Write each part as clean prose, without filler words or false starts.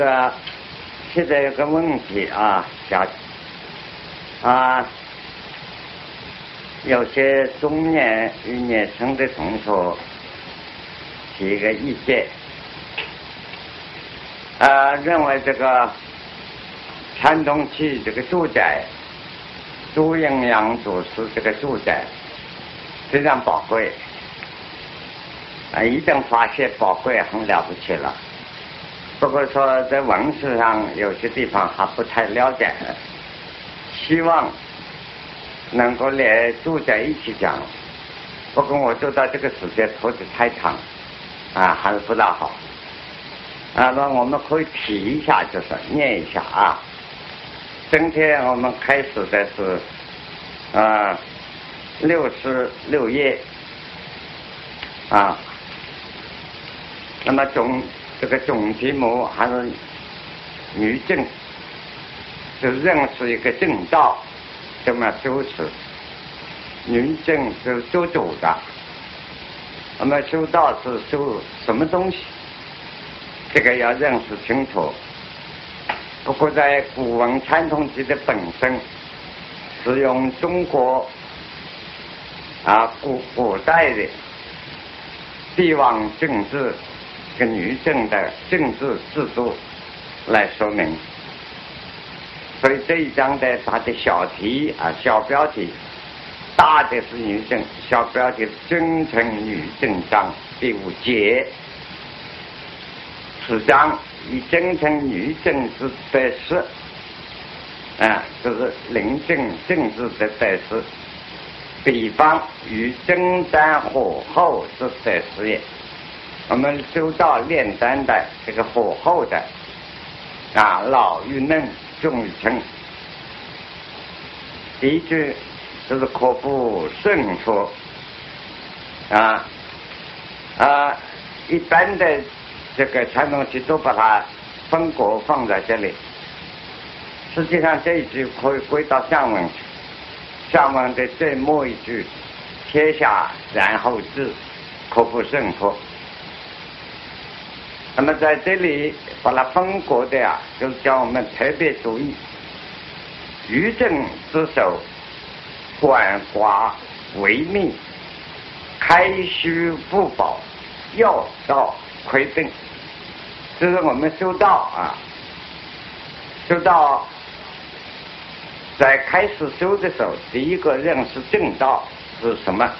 现在有个问题啊，有些中年与年轻的同学提一个意见，认为这个山东区这个住宅，朱营养主持这个住宅非常宝贵，一旦发现宝贵很了不起了。不过说在文字上有些地方还不太了解，希望能够来住在一起讲。不过我知道这个时间拖得太长，还是不大好。那我们可以提一下，就是念一下啊。今天我们开始的是66页那么这个总题目还是女正，就认识一个正道，这么修持。女正是修主的，那么修道是修什么东西？这个要认识清楚。不过在古文传统集的本身是用中国古代的帝王政治跟女政的政治制度来说明，所以这一章的它的小题小标题，大的是女政，小标题是真诚女政章第5节。此章以真诚女政之得失，就是临政政治的得失，比方与征战火候之得失也。我们修道炼丹的这个火候的老与嫩，重与轻。第一句就是可不胜说一般的这个传统题都把它分国放在这里，实际上这一句可以归到上文去。上文的最末一句，天下然后治，可不胜说。那么在这里把它分国的就是叫我们特别注意，于政之首，管寡为密，开虚不保，要道亏病。这是我们修道修道在开始修的时候，第一个认识正道是什么？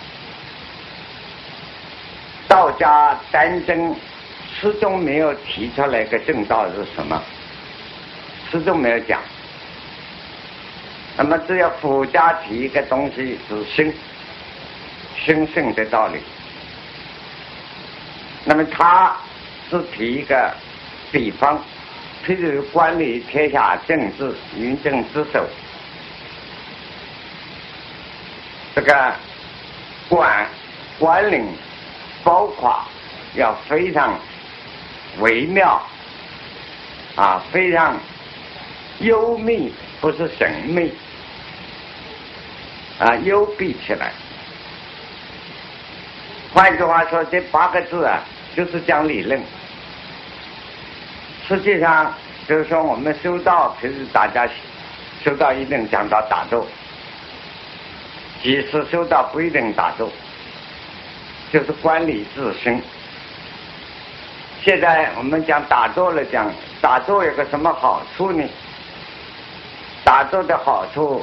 道家丹增始终没有提出来个正道是什么，始终没有讲。那么只要佛家提一个东西是心性的道理，那么他是提一个比方，譬如管理天下政治，民政之首，这个管理包括要非常微妙非常幽密，不是神秘幽闭起来。换句话说，这8个字就是讲理论。实际上就是说我们修道，其实大家修道一定讲到打坐，即使修道不一定打坐，就是管理自身。现在我们讲打坐了，讲打坐有个什么好处呢？打坐的好处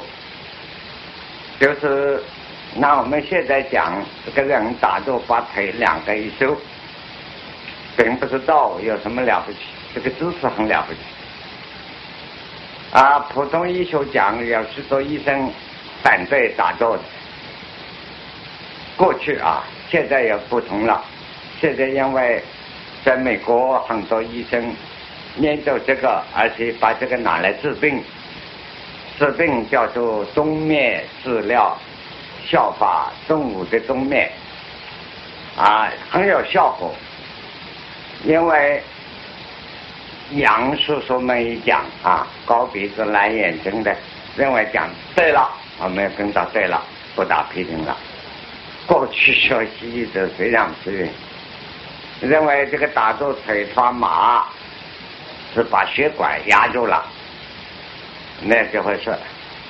就是那我们现在讲这个人打坐把腿2个一收，并不知道有什么了不起，这个姿势很了不起普通医学讲有许多医生反对打坐的，过去现在也不同了。现在因为在美国很多医生研究这个，而且把这个拿来治病叫做冬面治疗，效法动物的冬面很有效果。因为杨叔叔们一讲高鼻子蓝眼睛的，认为讲对了，我们跟他对了，不打批评了。过去学西医的非常批评，认为这个打坐腿发麻是把血管压住了，那就回事。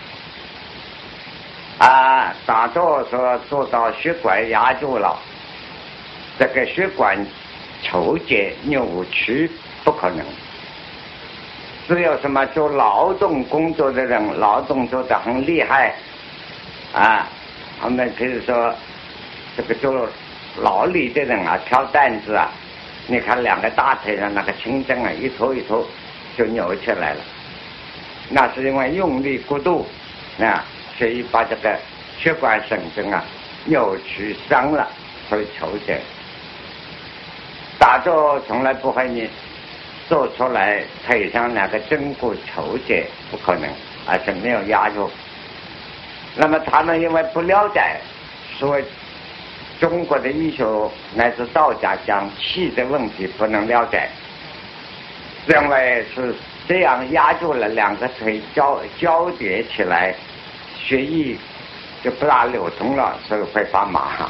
打坐说做到血管压住了，这个血管抽结扭曲不可能。只有什么做劳动工作的人，劳动做得很厉害我们比如说这个做劳力的人挑担子你看两个大腿上那个轻针一拖一拖就扭起来了，那是因为用力过度所以把这个血管神经扭曲伤了，所以抽结。打坐从来不会你做出来腿上那个针骨抽结，不可能，而且没有压住。那么他们因为不了解，所以中国的医学乃至道家讲气的问题不能了解，认为是这样压住了两个腿交叠起来，血液就不大流通了，所以会发麻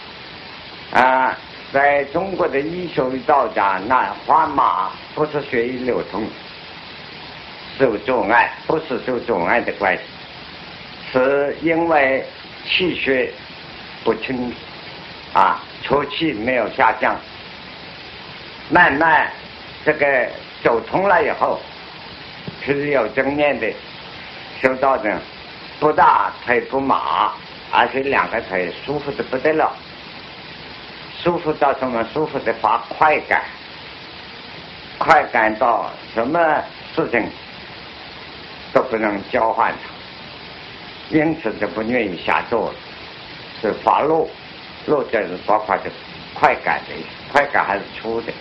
在中国的医学与道家，那发麻不是血液流通受阻碍，不是受阻碍的关系，是因为气血不清出气没有下降，慢慢这个走通了以后，是有正面的修道的，不大腿不麻，而且两个腿舒服的不得了，舒服到什么？舒服的发快感，快感到什么事情都不能交换它，因此就不愿意下坐了，是发怒，怒就是包括这快感的，快感还是粗的。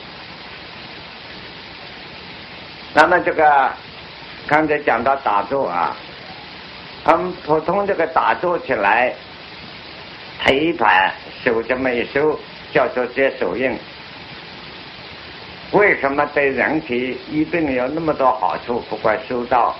那么这个刚才讲到打坐普通这个打坐起来，腿盘手这么一收，叫做接手印。为什么对人体一定有那么多好处？不管修道，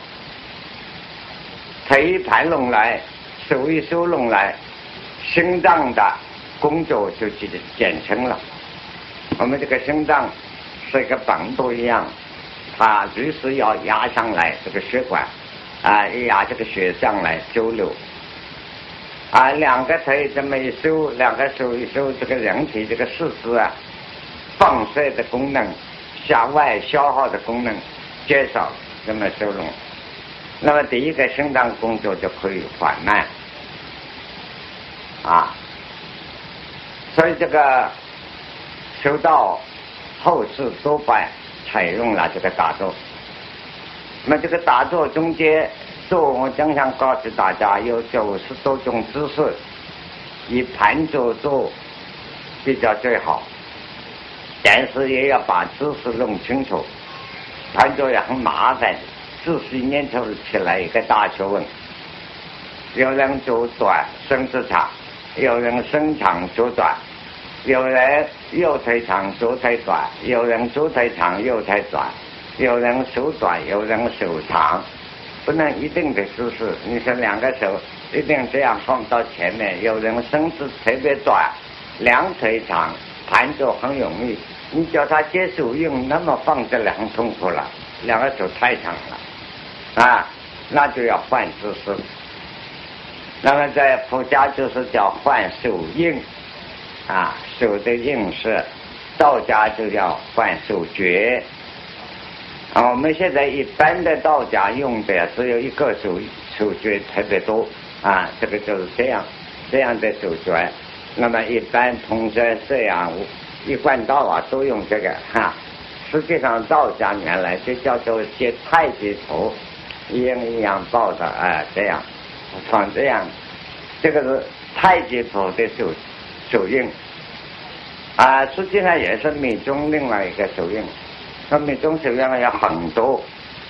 腿盘弄来，手一收弄来，心脏的工作就减轻了。我们这个心脏是一个绑度一样，它随时要压上来这个血管一压这个血上来周流两个腿这么一收，两个手一收，这个人体这个四肢放射的功能向外消耗的功能减少，这么收拢，那么第一个心脏工作就可以缓慢所以这个修道后世多半采用了这个打坐。那么这个打坐中间我经常告诉大家有90多种姿势，以盘坐做比较最好，但是也要把姿势弄清楚，盘坐也很麻烦，姿势念头起来一个大学问。有人做短身子长，有人身长做短，有人右腿长左腿短，有人左腿长右腿短，有人手短有人手长，不能一定的姿势。你说两个手一定这样放到前面，有人身子特别短，两腿长，盘坐很容易，你叫他接手用，那么放着很痛苦了，两个手太长了那就要换姿势。那么在佛家就是叫换手印手的印式，道家就叫换手诀我们现在一般的道家用的只有一个手诀特别多这个就是这样的手诀。那么一般同学这样一贯道都用这个实际上道家原来就叫做接太极图，一样一样抱的这样放这样，这个是太极图的手印实际上也是密宗另外一个手印。那密宗手印有很多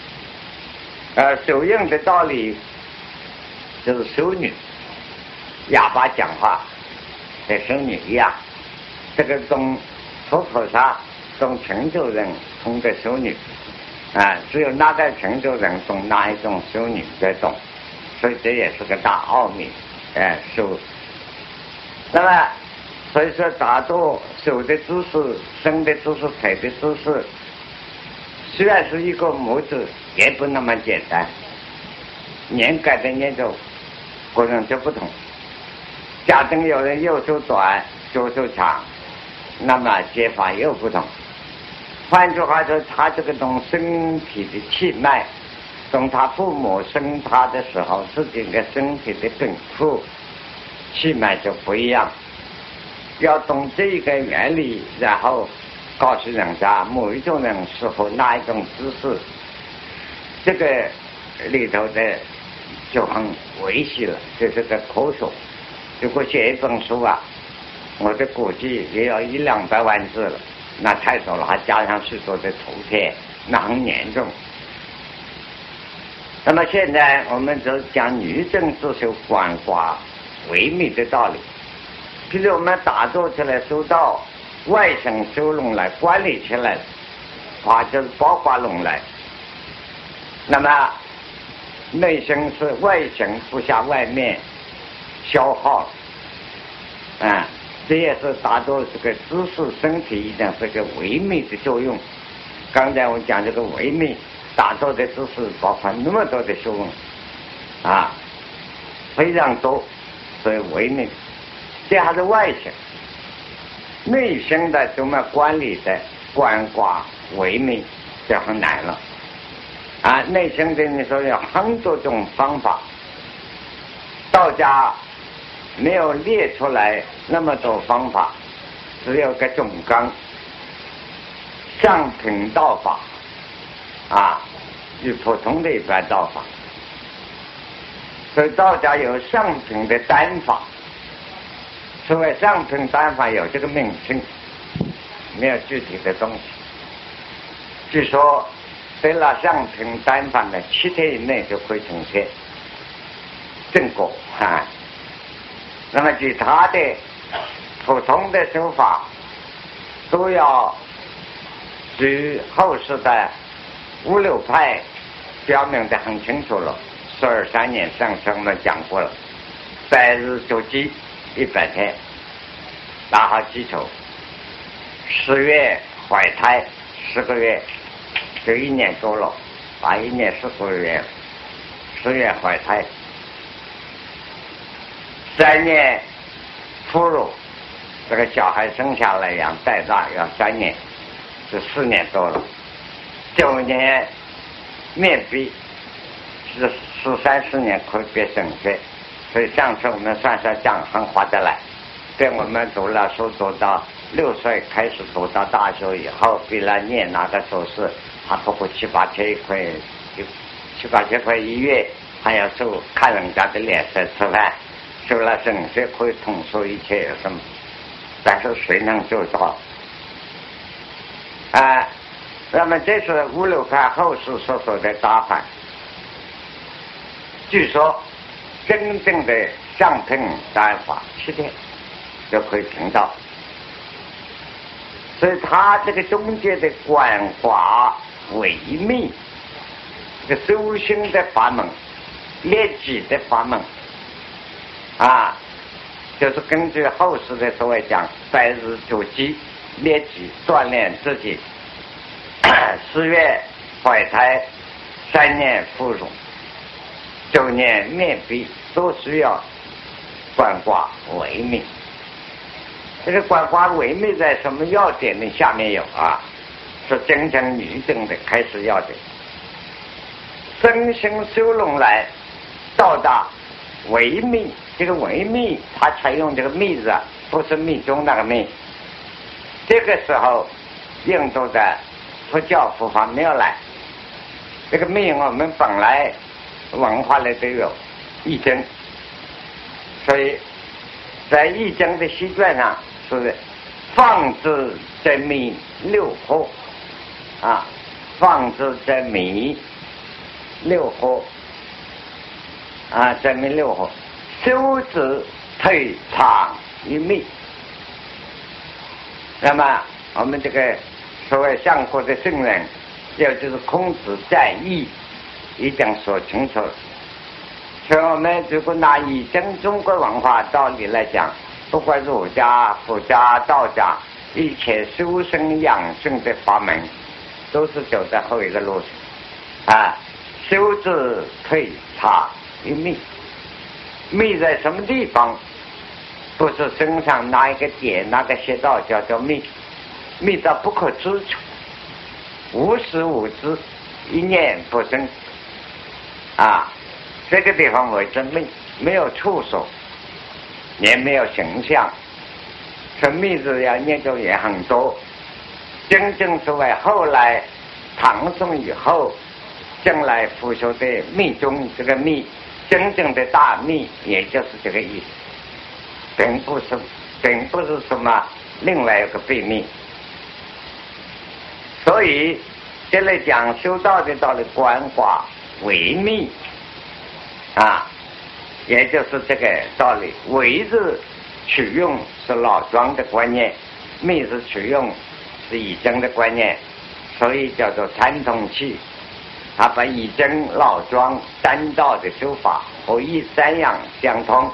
手印的道理就是修女哑巴讲话的修女一样，这个跟佛菩萨跟成就人同的修女只有那个成就人懂那一种修女才懂，所以这也是个大奥秘手。那么所以说打坐手的姿势、身的姿势、腿的姿势虽然是一个木字，也不那么简单。年改的年头，个人就不同。假定有人右手短，左手长，那么解法又不同。换句话说，他这个动身体的气脉，从他父母生他的时候，自己的身体的禀赋气脉就不一样。要懂这个原理，然后告诉人家某一种人适合哪一种姿势，这个里头的就很维系了，这是个科学。如果写一本书啊，我的估计也要100-200万字了，那太多了，还加上许多的图片，那很严重。那么现在我们就讲女正自修观卦微密的道理。譬如我们打坐起来修道，外省修拢来管理起来，卦就是包括拢来。那么内省是外省不下外面消耗，这也是打坐这个姿势身体一定是个微密的作用。刚才我讲这个微密打坐的姿势包括那么多的学问非常多，所以微密。这还是外省，内省的怎么管理的观卦微密就很难了内省的你说有很多种方法，道家没有列出来那么多方法，只有个总纲，上品道法与普通的一般道法。所以道家有上品的单法，所谓上品单法有这个名称，没有具体的东西。据说得了上品单法的7天以内就可以成仙正果那么其他的普通的手法都要据后世的5、6派表明得很清楚了。12、3年上次我们讲过了，100日就记100天，打好基础，10月怀胎10个月，就1年多了，把1年4个月，10月怀胎，3年哺乳，这个小孩生下来养带大要3年，是4年多了。9年面壁，是13、14年可以变升学。所以上次我们算讲很划得来。对我们读了书读到6岁开始读到大学以后，为了念那个书士，还不过7、8千块，7、8千块1月，还要收看人家的脸色吃饭，收了升学可以统说一切有什么？但是谁能做到？那么这是5、6派后世所说的打法。据说真正的上品单法7天就可以听到，所以他这个中间的观卦微密，这个修行的法门，练己的法门就是根据后世的所谓讲100日就记，练己锻炼自己，10月怀胎，3年哺乳，9年面壁，都需要观卦微密。这个观卦微密在什么要点呢？下面有是真正女正的开始要点。身心修拢来到达微密，这个微密它采用这个密字不是密宗那个密。这个时候印度的佛教佛法没有来，这个密我们本来文化里都有易经，所以在易经的习卷上是放之则密6合放之则密6合则密6合，修之退藏于密。那么我们这个所谓上古的圣人，也就是孔子在易已经说清楚了。所以我们如果拿易经中国文化道理来讲，不管儒家、佛家、道家，一切修身养性的法门， 都是走在后一个路上啊。修之退差于密，密在什么地方？不是身上哪一个点哪个穴道叫做密，密到不可知处，无时无知，一念不生啊。这个地方为之密，没有处所，也没有形象。这密字要念咒也很多，真正是为后来唐宋以后将来复修的密宗，这个密真正的大密也就是这个意思，并不是什么另外一个秘密。所以这来讲修道的道理，观化为密啊，也就是这个道理。为字取用是老庄的观念，密是取用是以真的观念，所以叫做参同气。他把以真老庄三道的修法和一三样相通，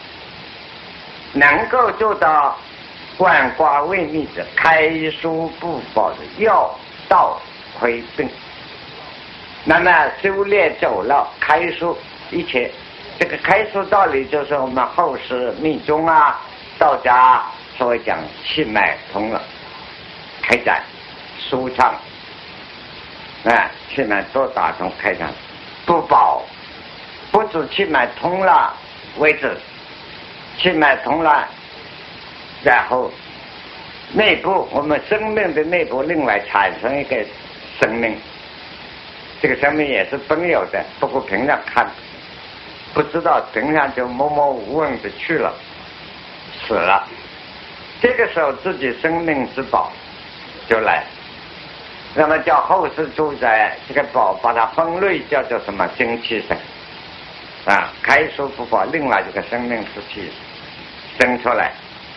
能够做到观化为密者，开疏布保的要道亏病。那么修炼走了开疏，一切这个开疏道理就是我们后世密宗啊道家所谓讲气脉通了，开展舒畅气脉多打通开展，不保不止气脉通了为止，气脉通了，然后内部我们生命的内部另外产生一个生命，这个生命也是本有的，不过平常看不知道，平常就默默无闻的去了，死了。这个时候自己生命之宝就来，那么叫后世主宰这个宝把它分类叫做什么精气神啊，开疏布保，另外这个生命之气生出来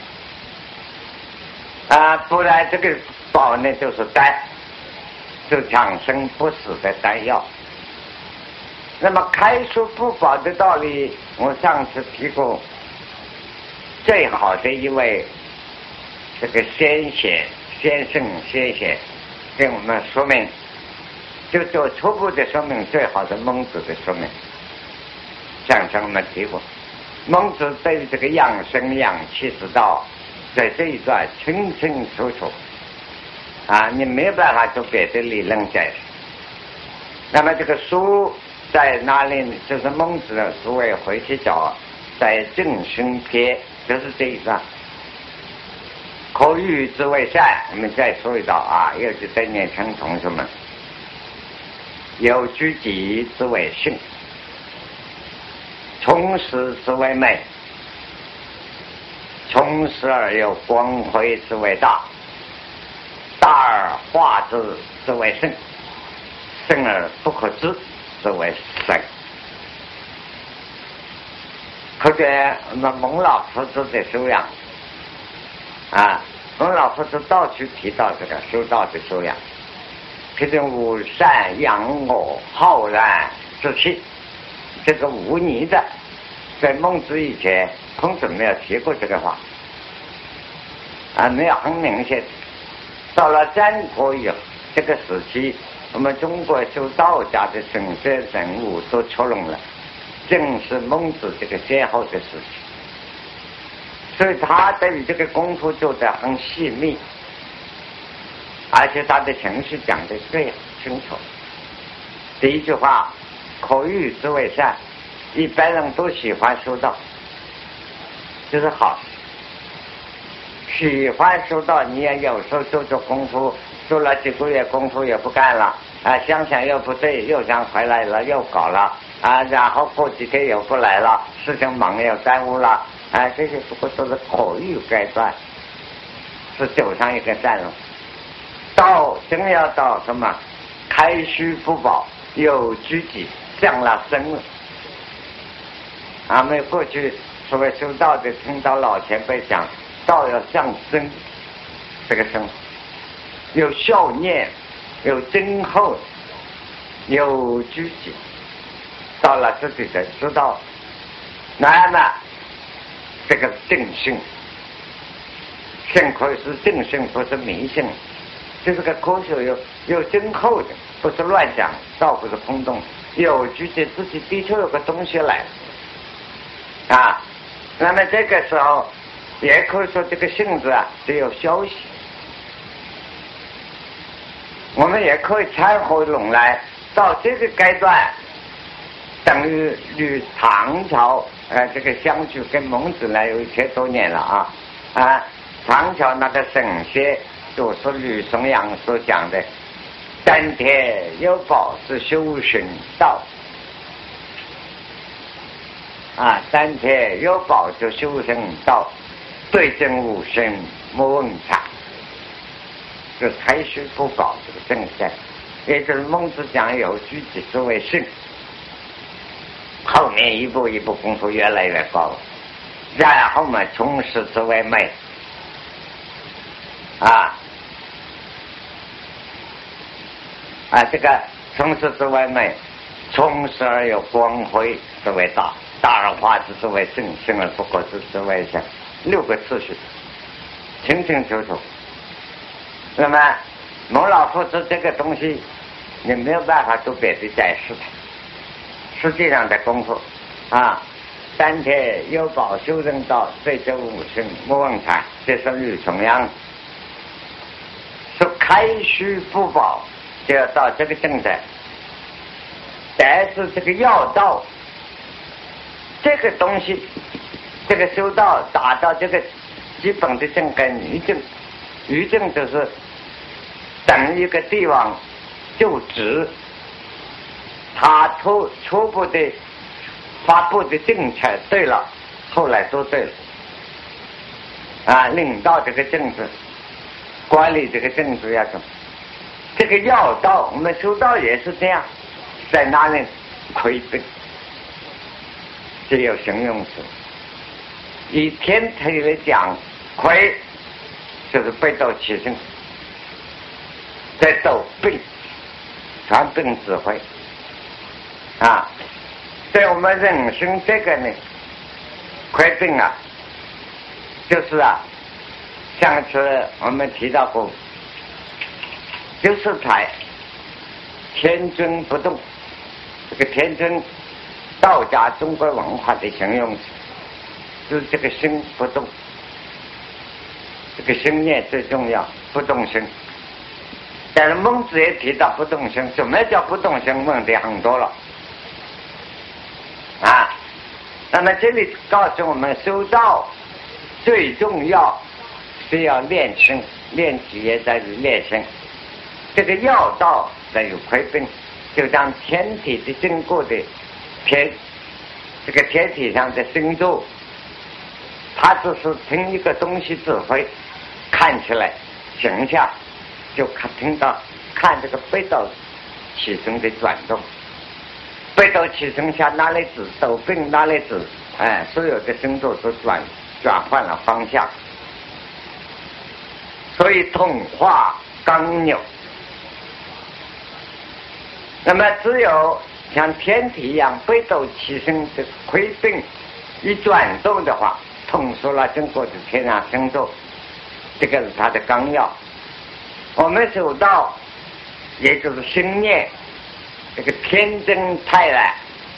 啊，不然这个宝呢就是丹，就长生不死的丹药。那么开疏布保的道理，我上次提过，最好的一位这个先生给我们说明，就做初步的说明，最好的孟子的说明。上次我们提过，孟子对于这个养生养气之道，在这一段清清楚楚啊，你没有办法做别的理论解释。那么这个书在哪里呢？就是孟子的所谓回去找，在正心篇，就是这一段。可欲之为善，我们再说一道啊，尤其对年轻同学们，有居己之为性，充实之为美，充实而有光辉之为大，大而化之为圣，圣而不可知之为神。可见我们蒙老夫子的修养啊，蒙老夫子到处提到这个修道的修养，这种无善养我浩然之气，这个无泥的，在孟子以前孔子没有提过这个话啊，没有很明显。到了战国以后这个时期，我们中国修道家的神圣人物都出笼了，正是孟子这个先后的时期。所以他对于这个功夫做得很细密，而且他的情绪讲得最清楚。第一句话，可欲之为善，一般人都喜欢修道，就是好事。喜欢修道，你也有时候做做功夫，做了几个月功夫也不干了啊，想想又不对，又想回来了，又搞了啊，然后过几天又不来了，事情忙又耽误了。这些不过都是可欲该断，是走上一个善路。到真要到什么开虚不保，有居己，向了生了。们过去所谓修道的，听到老前辈讲，道要向生，这个生有孝念，有忠厚，有居己，到了自己的知道，那么这个正性，幸亏是正性，不是迷信，就是个科学有深厚的，不是乱讲，倒不是空洞，有觉得自己的确有个东西来啊。那么这个时候也可以说这个性质啊只有休息，我们也可以拆回拢来，到这个阶段等于与唐朝这个相距跟孟子呢有1000多年了唐朝那个神仙就是吕松阳所讲的丹田有宝是修行道丹田有宝就修行道，对症无生莫问禅，就采虚不保这个正善，也就是孟子讲有具体所谓性，后面一步一步功夫越来越高，然后嘛从事之为美这个从事之为美，从事而有光辉之为大，大而化之之为圣，圣而不过之之为圣，6个次序清清楚楚。那么孟老夫子这个东西你没有办法做别的解释的，实际上的功夫丹田有宝修正道，对症无生莫问禅，这是吕重阳说开虚不保，就要到这个正在。但是这个要道这个东西，这个修道达到这个基本的正根余正，余正就是等一个地方就职，他初步的发布的政策对了，后来都对了领导这个政治，管理这个政治要怎么？这个要道，我们修道也是这样，在哪里亏本，只有形容词。以天体来讲，亏就是北斗七星，在斗病，传病指挥对我们人生这个呢，亏病就是上次我们提到过，就是才天尊不动，这个天尊道家中国文化的形容词，就是这个心不动，这个心念最重要，不动心。但是孟子也提到不动心，什么叫不动心？问题很多了那么这里告诉我们，修道最重要是要练心，练体也在于练心。这个要道在于亏病，就像天体的经过的这个天体上的星座，它只是听一个东西指挥，看起来形象就听到看这个北斗七星的转动，北斗七星下哪里指斗病哪里指所有的星座都转换了方向，所以统化刚扭。那么只有像天体一样北斗七星的亏病一转动的话，统说了中国的天上星座，这个是它的纲要。我们修道也就是心念这个天真泰然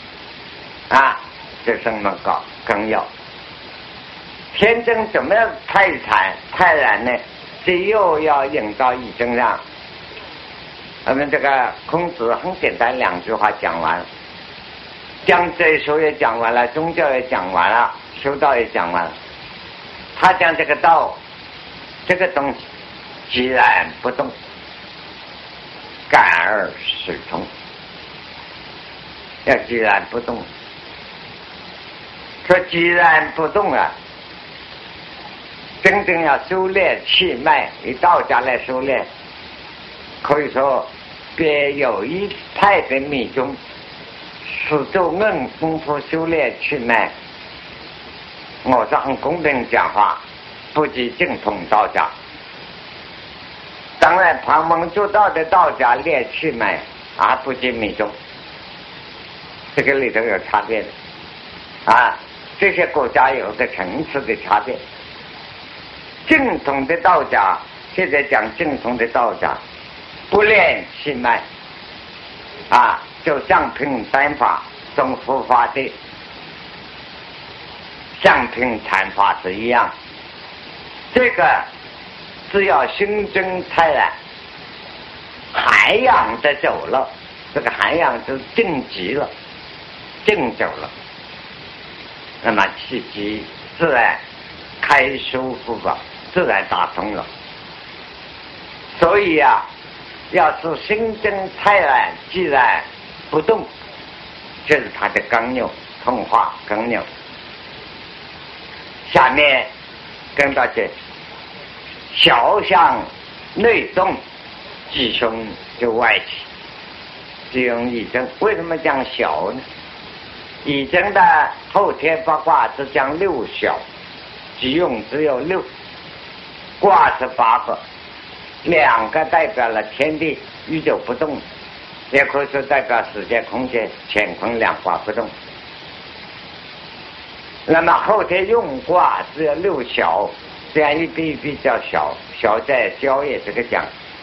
这是我们搞纲要。天真怎么样泰然呢？这又要引到易经上。我们这个孔子很简单2句话讲完了，讲哲学也讲完了，宗教也讲完了，修道也讲完了。他讲这个道，这个东西既然不动，感而始终，要既然不动。说既然不动真正要修炼气脉，以道家来修炼，可以说别有一派的密宗是做硬功夫修炼气脉，我是很公平讲话，不及正统道家。当然旁门左道的道家练气脉不及密宗，这个里头有差别的这些国家有个层次的差别。正统的道家，现在讲正统的道家， 不练气脉啊，就像凭三法中佛法的像凭禅法是一样。这个只要心中泰然，涵养的走了，这个涵养就正极了，正走了，那么气机自然开收复吧，自然打通了。所以啊，要是心中泰然，既然不动，这是他的刚扭通化刚扭。下面跟到这小向内动，即胸就外起，只用一针。为什么讲小呢？以针的后天八卦只讲六小，即用只有六，卦是8个，2个代表了天地宇宙不动，也可以说代表时间空间乾坤两卦不动。那么后天用卦只有6小，这样一笔一笔叫小，小在交也这个讲。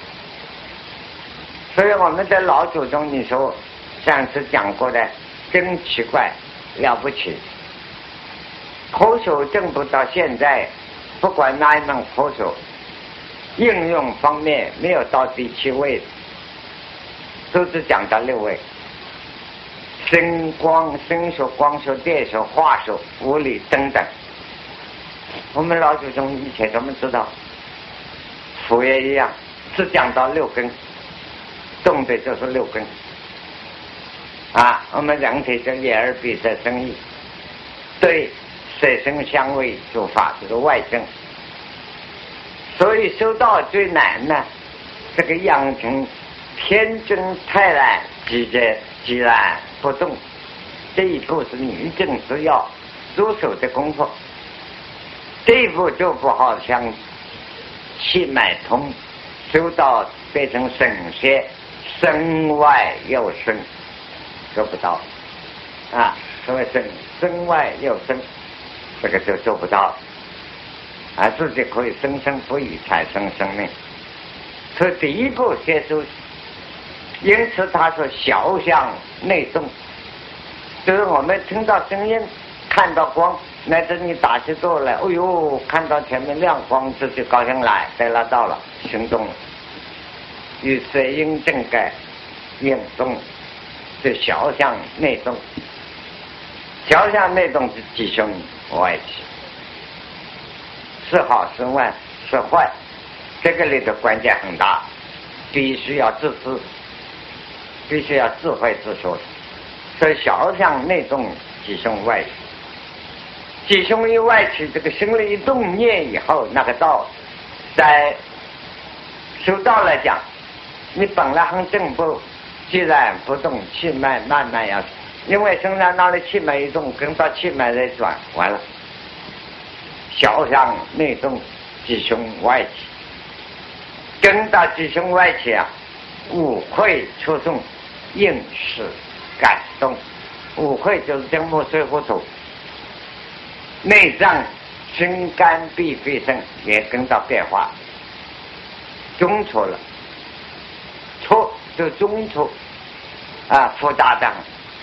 所以我们的老祖宗，你说上次讲过的，真奇怪，了不起。科学证不到现在，不管哪一门科学，应用方面没有到第7位，都是讲到6位。声光、声学、光学、电学、化学、物理等等，我们老祖宗以前怎么知道？佛也一样，只讲到6根，动的就是6根。啊，我们人体是眼耳鼻舌身意，对色声香味触法这个外证。所以修道最难呢，这个养成天真泰然，既然不动，这一步是女正之要入手的功夫。这一步就不好像气脉通，修道变成神仙，身外有身，做不到啊！所谓身外有身，这个就做不到啊！自己可以生生不息，产生生命。所以第一步先修，因此他说小向内动，就是我们听到声音，看到光，乃至你打起坐来，哎呦，看到前面亮光，自己高兴来，得了到了，行动了。与色应正盖应动，是小向内动。小向内动是即胸外起，是好是坏是坏，这个里的关键很大，必须要自知，必须要智慧自说。所以小向内动，即胸外起。即胸一外起，这个心里一动念以后，那个道，在修道来讲，你本来很正步，既然不动，气脉慢慢要，因为身上那里气脉一动，跟到气脉在转，完了。小向内动，即胸外起，跟到即胸外起啊，五会出众，应是感动。五会就是金木水火土，内脏心肝脾肺肾也跟到变化，中错了，错就中错啊，复杂的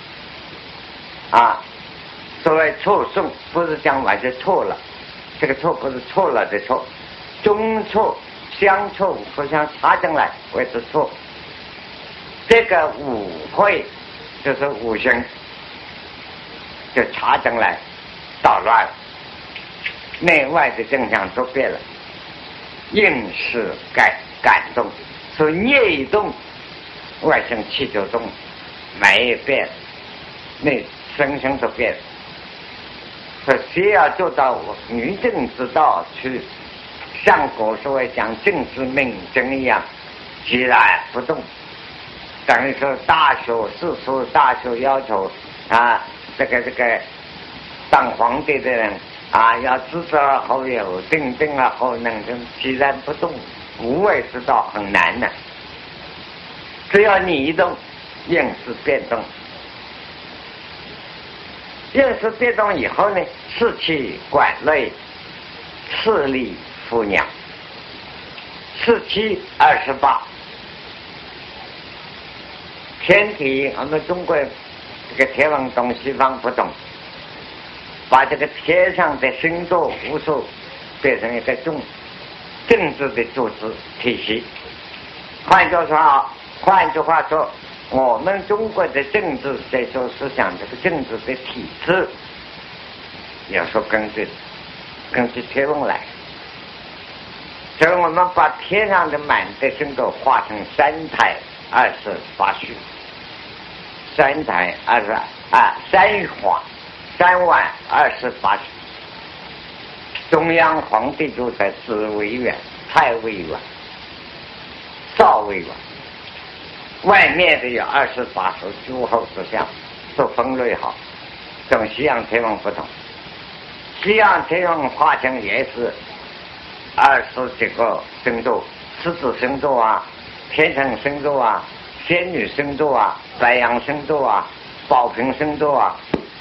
啊，所谓错送不是讲完全错了，这个错不是错了的错，中错相错互相插进来为之错。这个五会就是五行就插进来捣乱了，内外的正向都变了，应是感动，所以念一动，外生气就动，脉也变，内身心都变。所以谁要做到女正之道去，像古所谓讲正之命真一样，既然不动，等于说大学世俗大学要求啊，这个当皇帝的人啊，要知之而后有，定而后能，既然不动，无为之道很难的。只要你一动，应是变动。应是变动以后呢，四气管内，次力扶鸟，四气28， 天体我们中国这个天文东西方不同，把这个天上的星座无数变成一个政治的组织体系。换句话说，我们中国的政治在说思想这个政治的体制，要说根据天文来。所以我们把天上的满的星座画成3台28序，3台3万28序。中央皇帝就在紫微垣、太微垣、少微垣，外面的有28首诸候之象，都分类好，跟西洋天文不同。西洋天文画成也是20几个星座，狮子星座啊，天秤星座啊，仙女星座啊，白羊星座啊，宝瓶星座啊，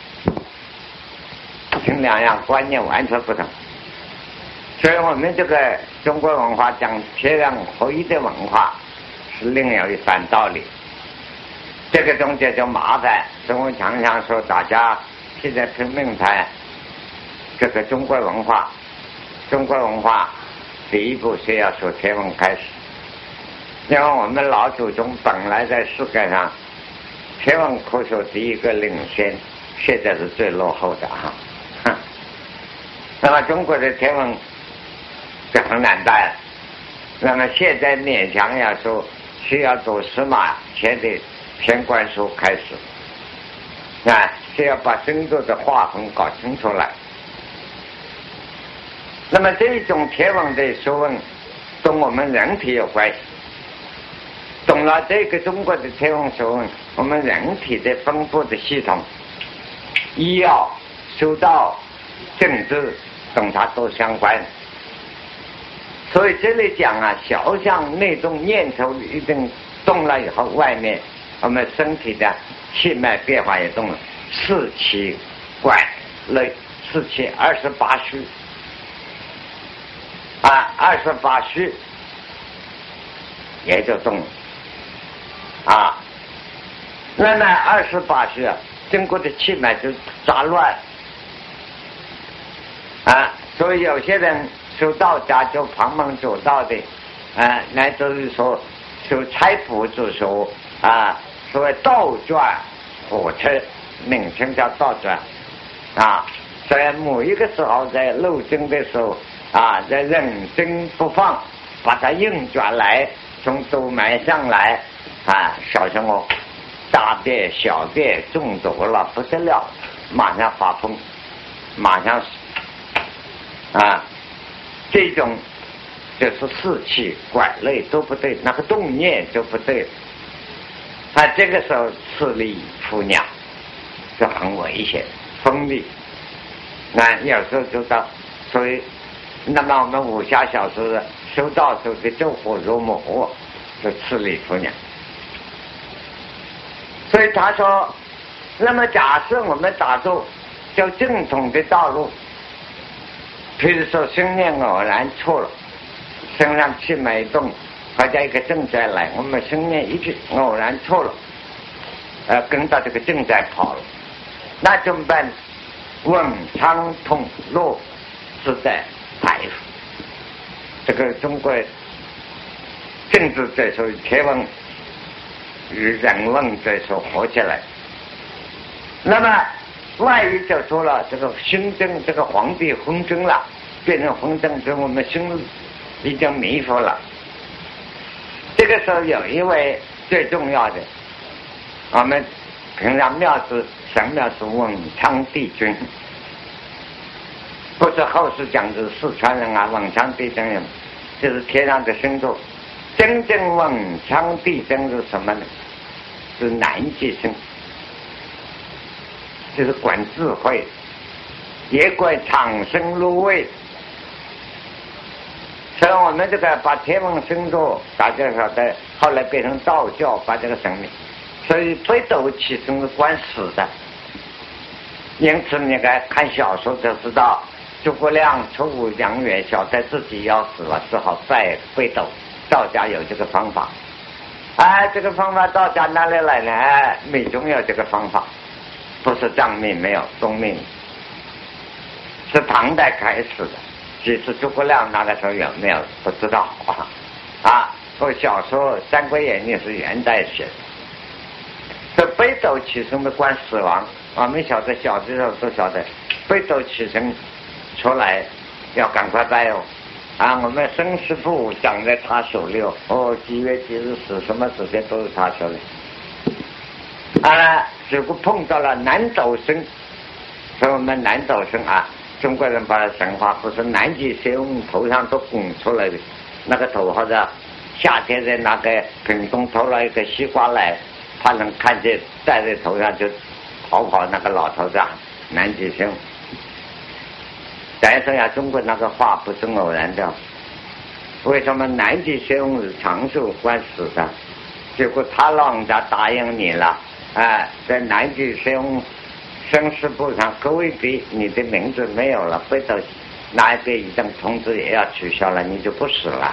跟两样观念完全不同。所以我们这个中国文化讲天人合一的文化是另有一番道理。这个东西就麻烦，所以我常常说大家现在拼命谈这个中国文化。中国文化第一步是要从天文开始，因为我们老祖宗本来在世界上天文科学第一个领先，现在是最落后的哈。那么中国的天文就很难办，那么现在勉强要说需要从司马迁的天官书开始，是要把星座的划分搞清楚来。那么这种天文的学问跟我们人体有关系，懂了这个中国的天文学问，我们人体的丰富的系统，医药、修道、政治跟它都相关。所以这里讲啊，小象内动念头一定动了以后，外面我们身体的气脉变化也动了，4气管类，4气28虚28虚也就动了啊。那么28虚啊，经过的气脉就杂乱啊，所以有些人修道家就旁门左道的乃至于说修财帛之说所谓倒转火车，名称叫倒转啊。在某一个时候在入经的时候在认真不放，把它硬转来，从督脉上来小心哦，大便小便中毒了不得了，马上发疯，马上这种就是4气管类都不对，那个动念就不对，这个时候刺力负娘就很危险，锋利，有时候就到，所以那么我们武侠小说修道时候的走火入魔就刺力负娘。所以他说，那么假设我们打坐就正统的道路，譬如说心念偶然错了，身上气脉动，或者一个正在来，我们心念一直偶然错了，跟到这个正在跑了，那怎么办？问昌痛落是在排除。这个中国政治这时候天文与人文这时候合起来，那么万一就出了这个熏蒸，这个皇帝昏蒸了，变成昏蒸，所以我们心已经迷糊了。这个时候有一位最重要的，我们平常庙是神庙是文昌帝君，不是后世讲的四川人文昌帝君人，就是天上的星座。真正文昌帝君是什么呢？是南极星，就是管智慧，也管长生入位。所以我们这个把天文星座大家晓得，后来变成道教，把这个神明，所以北斗七星是管死的。因此你看小说就知道，诸葛亮初五良缘，晓得自己要死了，只好拜北斗。道家有这个方法这个方法道家哪里来呢？密宗有这个方法，不是藏密没有，东密是唐代开始的。其实诸葛亮那个时候有没有不知道我小时候《三国演义》是元代写的。这北斗七星的观死亡，我们晓得，小的时候都晓得，北斗七星出来要赶快拜我们生死簿长在他手里几月几日死，什么时间都是他手里。如果碰到了南斗星，所以我们南斗星中国人把它神话，不是南极水翁头上都拱出来的，那个头或者夏天在那个屏东偷了一个西瓜来，他能看见戴在头上就跑那个老头子南极水翁。但是中国那个话不是偶然的。为什么南极水翁是长寿观死的？结果他老人家答应你了，在南极水翁生死簿上勾一笔，你的名字没有了，非得拿一个一张通知也要取消了，你就不死了。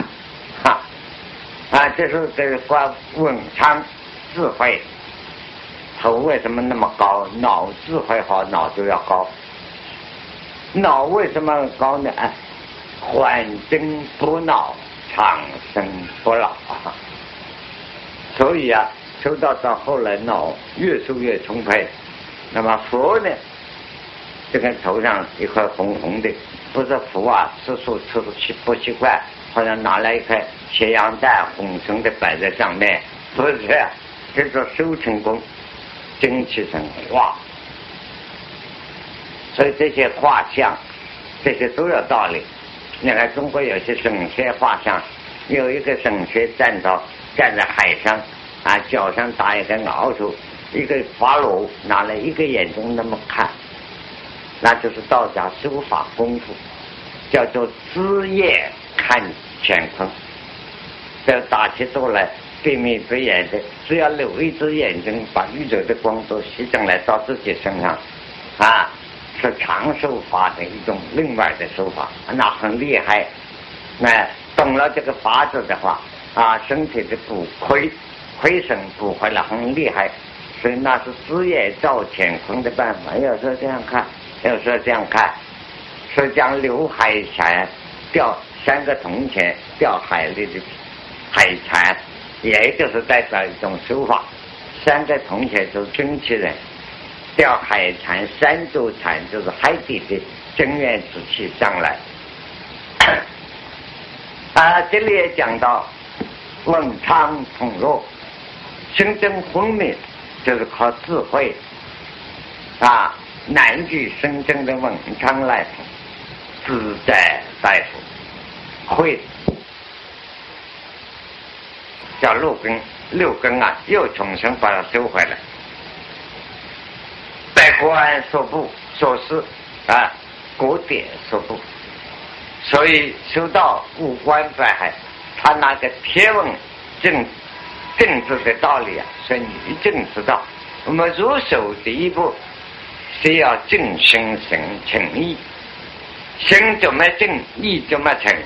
这是这个观文昌智慧，头为什么那么高？脑智慧好，脑就要高。脑为什么高呢？缓征不老，长生不老所以修道到后来脑越修越充沛。那么佛呢，这个头上一块红红的，不是福吃素吃不习惯，好像拿来一块斜阳蛋红橙的摆在上面，不是这叫修成功，精气神化。所以这些画像，这些都有道理。你看中国有些神仙画像，有一个神仙站在海上脚上打一个鳌头，一个法螺拿来一个眼睛那么看，那就是道家修法功夫，叫做枝叶看乾坤。这打起坐来闭眯闭眼的，只要留一只眼睛，把宇宙的光都吸进来到自己身上是长寿法的一种另外的手法，那很厉害。那懂了这个法子的话身体的亏损补回来很厉害。所以那是枝叶照乾坤的办法。有时候这样看，有时候这样看，是将流海产掉3个铜钱掉海里的海产，也就是代表一种手法。3个铜钱就是真气人，掉海产3周产就是海底的真元之气上来。这里也讲到文昌统络，心正昏迷就是靠智慧南极深圳的文昌来自在大夫会叫六根又重新把它收回来。百官所布所施国典所布，所以修道无关百害。他那个天文政治的道理是你正知道。我们入手第一步是要正心神诚意，心怎么正，意怎么诚。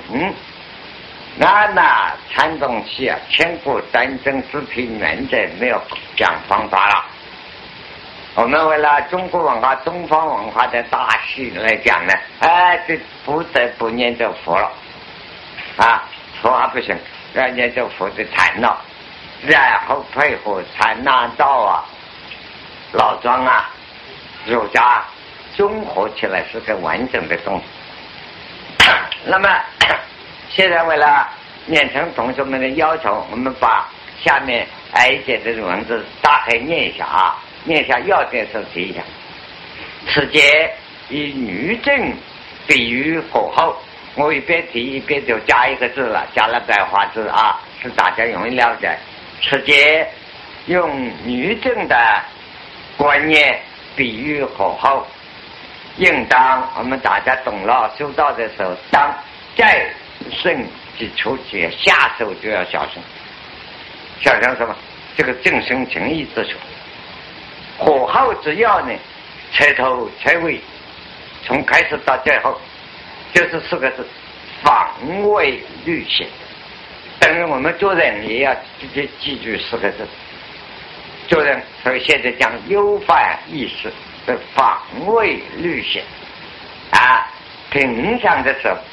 那禅宗期千古丹增之品原则没有讲方法了。我们为了中国文化东方文化的大戏来讲呢，这不得不念这佛了佛还不行，要念这佛的禅了，然后配合禅道老庄儒家综合起来是个完整的东西。那么现在为了念成同学们的要求，我们把下面一节的文字大概念一下念一下要点是提一下。此节以女正比喻火候，我一边提一边就加一个字了，加了白话字是大家容易了解。此节用女正的观念比喻火候，应当我们大家懂了，修道的时候当在慎即出节，下手就要小心。小心什么？这个正生情义之处。火候之要呢，彻头彻尾，从开始到最后就是4个字：防微虑险。 等于我们做人也要直接记住4个字：做人。所以现在讲忧患意识的防卫律险啊，平常的时候，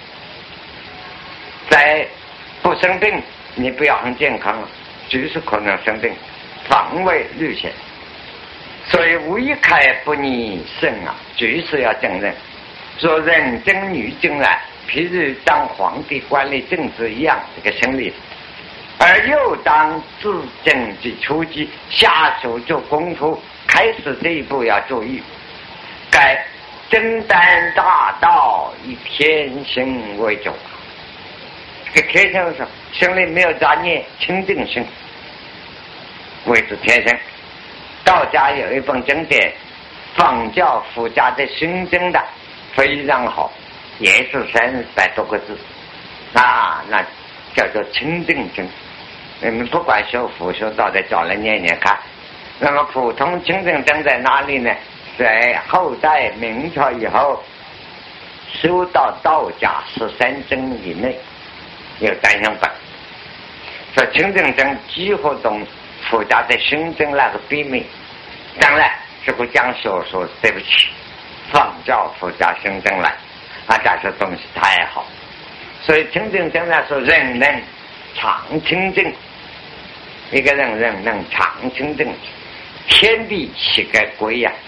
在不生病，你不要很健康了，就是可能生病，防卫律险。所以未开不逆身啊，就是要正人。做人正女正啊，譬如当皇帝管理政治一样，这个生理。而又当自正之初级，下手做功夫，开始这一步要注意。该真担大道，以天性为主。这个天性上，心里没有杂念，清净心为之天性。道家有一本经典，仿教佛家的心经的，非常好，也是300多个字，那叫做清净经。你们不管修佛修道的，找来念念看。那么普通清净经在哪里呢？在后代明朝以后，修到道家13经以内有单行本。所以清净经几乎懂佛家的心经那个秘密。当然这个讲学说对不起，仿照佛家心经来啊，但是东西太好。所以清净经呢说人能常清净，一个人能常清净，天地膝盖归呀！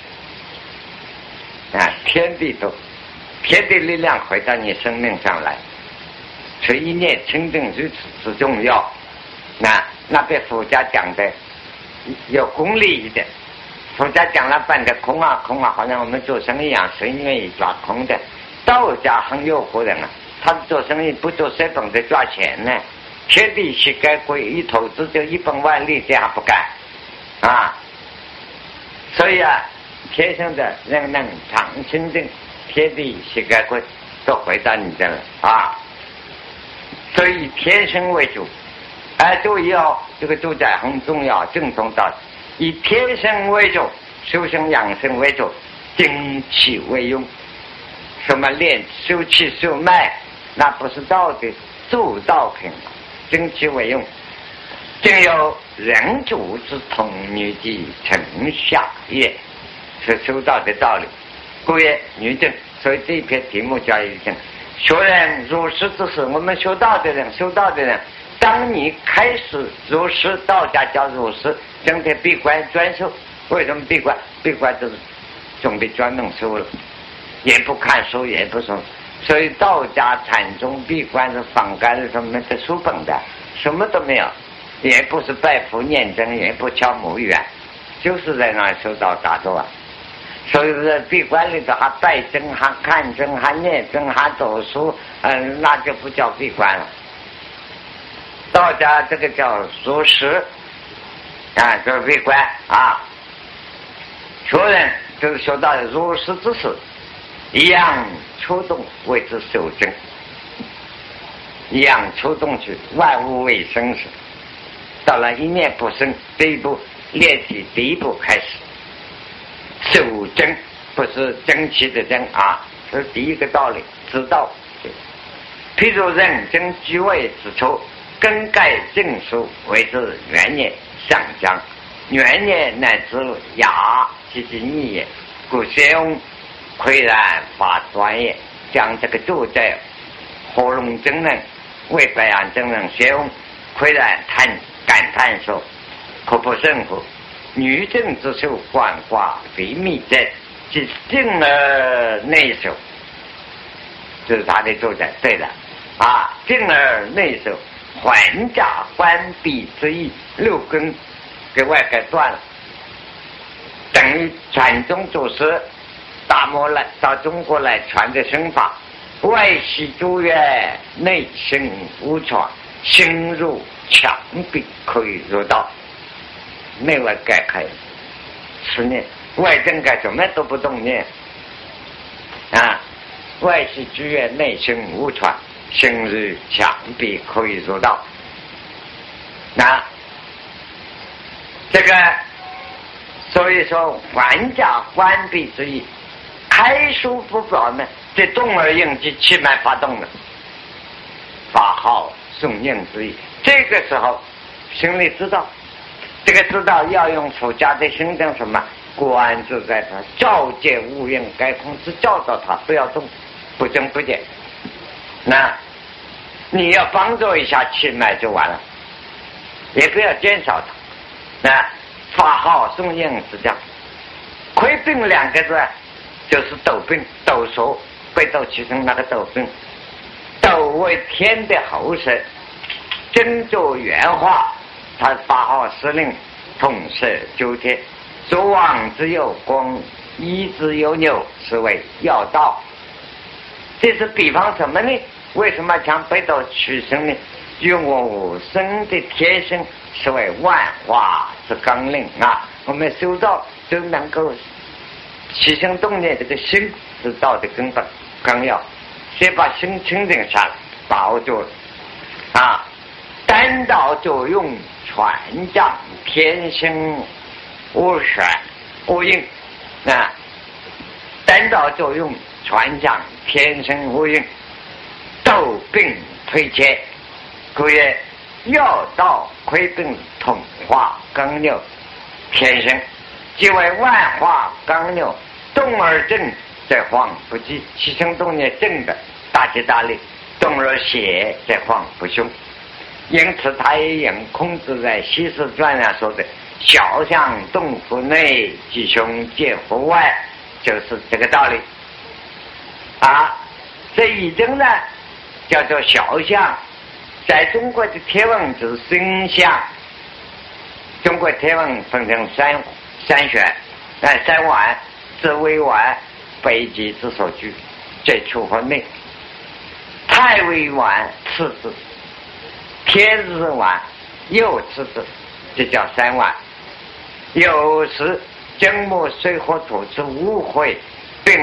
天地力量回到你生命上来，所以一念清净如此之重要。那被佛家讲的有功利一点，佛家讲了半天空啊，好像我们做生意一样，谁愿意抓空的？道家很诱惑人啊，他做生意不做谁懂得抓钱呢？天地膝盖归，一投资就1本万利，这还不干啊！所以啊，天生的人能常清净，天地膝盖归，都回到你这了啊！所以以天生为主，注意哦，这个主宰很重要，正统道以天生为主，修身养生为主，精气为用。什么练修气修脉，那不是道的助道品，精气为用。正有人主之统女的成下业，是修道的道理。故曰女正，所以这一篇题目叫女正。学人入世之时，我们修道的人，当你开始入世，道家叫入世，整天闭关专修。为什么闭关？闭关就是准备专门修了，也不看书，也不说。所以道家禅宗闭关是放开了什么的书本的，什么都没有，也不是拜佛念经，也不敲木鱼啊，就是在那修道打坐啊。所以在闭关里头还拜经，还看经，还念经，还读书，那就不叫闭关了。道家这个叫入世啊，就是闭关啊。学人就是学到入世之时，一样出动为之修正，一样出动去，万物为生时，到了一念不生这一步，练习第一步开始。修正不是正气的正啊，是第一个道理，知道。譬如认真居位之处，更改正数为之元年上将，元年乃至雅即是逆也，故先用岿然发专业，将这个住在活龙真人为白羊真人先用岿然感叹说，可不胜乎？女正之修，观卦非密在，即静而内守，这是他的住宅。对了啊，静而内守，环甲关闭之意，六根给外给断了，等于传宗祖师大摩来到中国来传的身法，外系诸愿，内心无闯，心入墙壁可以入道。内外改开10年，外正改什么都不动念啊，外系居愿，内心无传，心入墙壁可以入道。那这个所以说环甲关闭之意，开书不表呢，这动而应激，气脉发动了，法号松应之意。这个时候心里知道，这个知道要用出家的心证什么？观自在他，照见无因该空，只教导他不要动，不增不减。那你要帮助一下气脉就完了，也不要减少它。那法号松应之家，亏病两个字就是斗病，斗数北斗七星那个斗病，斗为天的后世，真做原化，他法号司令统摄九天，所往之有功，一之有扭，是为要道。这是比方什么呢？为什么讲北斗七星呢？用我生的天生是为万化之纲领啊！我们修道就能够起心动念，这个心是道的根本纲要，先把心清净下来，把握住了啊！单道作用传讲天生无选无应啊！单道作用传讲天生无应，斗病推切。故曰要道亏病统化纲六天生，即为万化纲六动而正，则晃不济，起心动念正的大吉大利，动而邪则晃不凶。因此他也引孔子在《西施传》上说的小象动乎内，吉凶见乎外，就是这个道理啊。这已经呢叫做小象，在中国的天文之星象，中国天文分成三选，三晚、紫微晚、北极之所居，这出乎内。太微晚次之，天日晚又次之，这叫三晚。有时正木水火土之污秽，并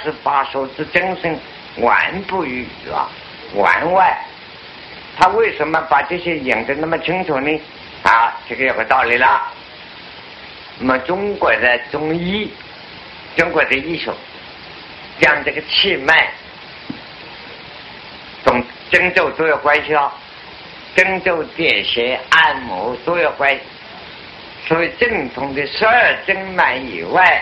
28宿之真身，完不于完外。他为什么把这些引得那么清楚呢？啊，这个有个道理了。那么中国的中医，中国的医术，将这个气脉从针灸都有关系哦，针灸、点穴、按摩都有关系。所以正统的12真脉以外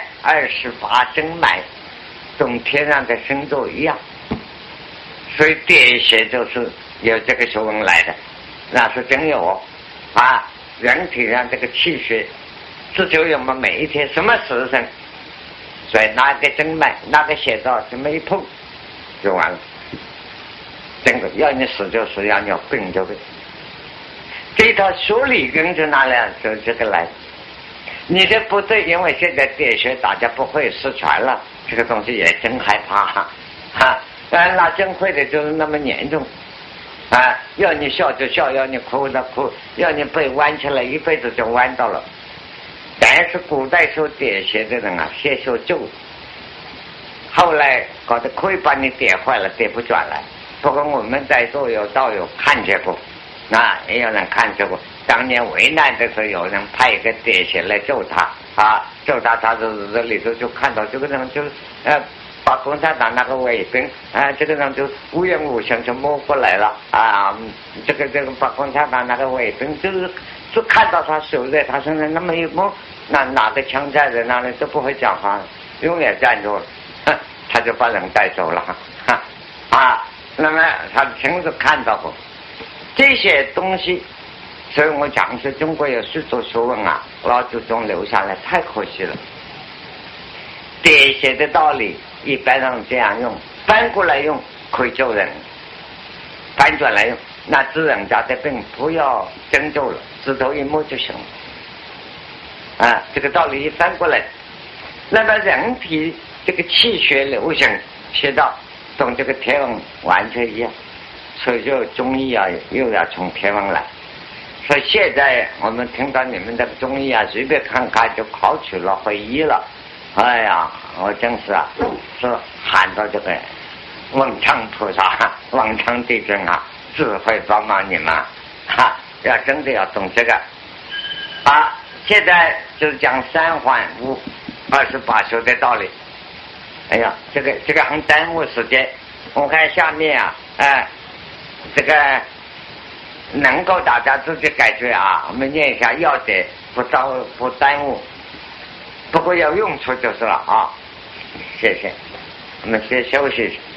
，28真脉同天上的星座一样。所以点穴就是有这个学问来的，那是真有啊！人体上这个气血，这就我们每一天什么时辰，所以拿个针脉、拿个穴道这么一碰就完了。真的要你死就死，要你病就病。这套说理根是哪里？就这个来。你的不对，因为现在点穴大家不会失传了，这个东西也真害怕哈。那真会的就是那么严重啊！要你笑就笑，要你哭就哭，要你被弯起来，一辈子就弯到了。但是古代受点穴的人啊，先受咒，后来搞得可以把你点坏了，点不转来。不过我们在座有道友看见过，也有人看见过。当年为难的时候，有人派一个点穴来咒他啊，咒他，他这里头就看到这个人就把共产党那个卫兵这个人就无缘无故就摸过来了啊！这个把共产党那个卫兵就看到他手在他身上那么一摸，哪个枪在人那里都不会讲话，永远站住了，他就把人带走了那么他亲自看到过这些东西，所以我讲是中国有许多学问啊，老祖宗留下来太可惜了。点穴的道理一般上这样用，翻过来用可以救人，反转来用那治人家的病不要针灸了，指头一摸就行了这个道理一翻过来，那么人体这个气血流行穴道同这个天文完全一样，所以就中医又要从天文来。所以现在我们听到你们的中医随便看看就考取了会医了。哎呀，我真是是喊到这个文昌菩萨、文昌帝君智慧帮忙你们要真的要懂这个现在就是讲三环五28宿的道理。哎呀，这个很耽误时间。我看下面这个能够大家自己解决啊，我们念一下要点，不耽误，不过有用处就是了啊。谢谢，我们先休息。